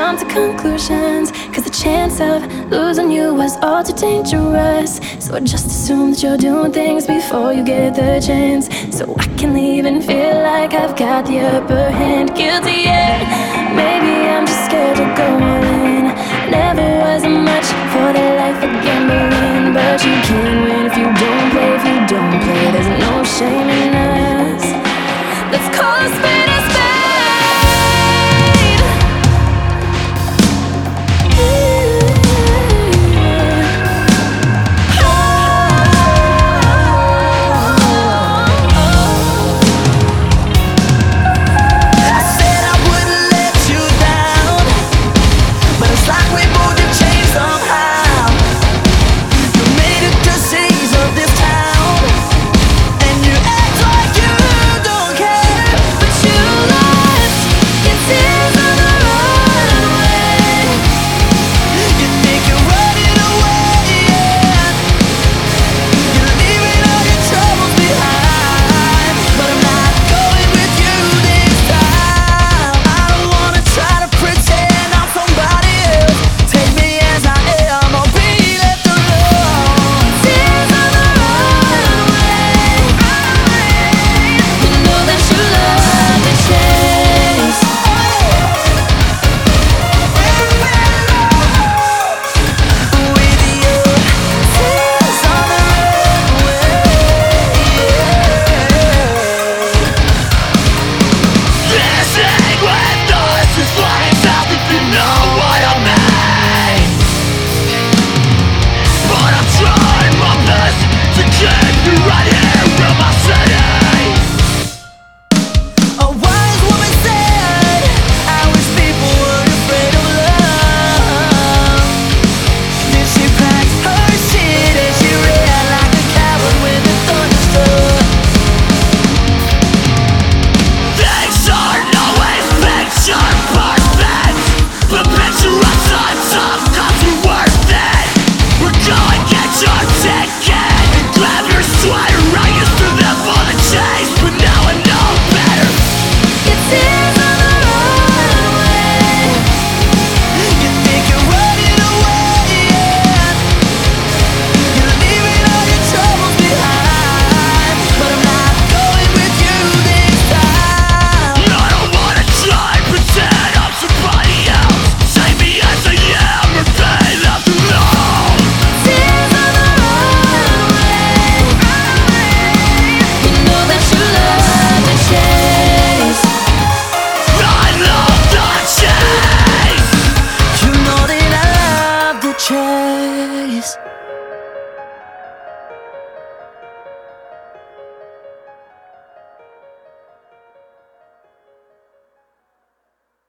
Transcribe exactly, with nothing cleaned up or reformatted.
jump to conclusions, cause the chance of losing you was all too dangerous. So I just assume that you're doing things before you get the chance, so I can leave and feel like I've got the upper hand. Guilty, yeah, maybe I'm just scared to go all in. Never was much for the life of gambling, but you can't win if you don't play. If you don't play, there's no shame in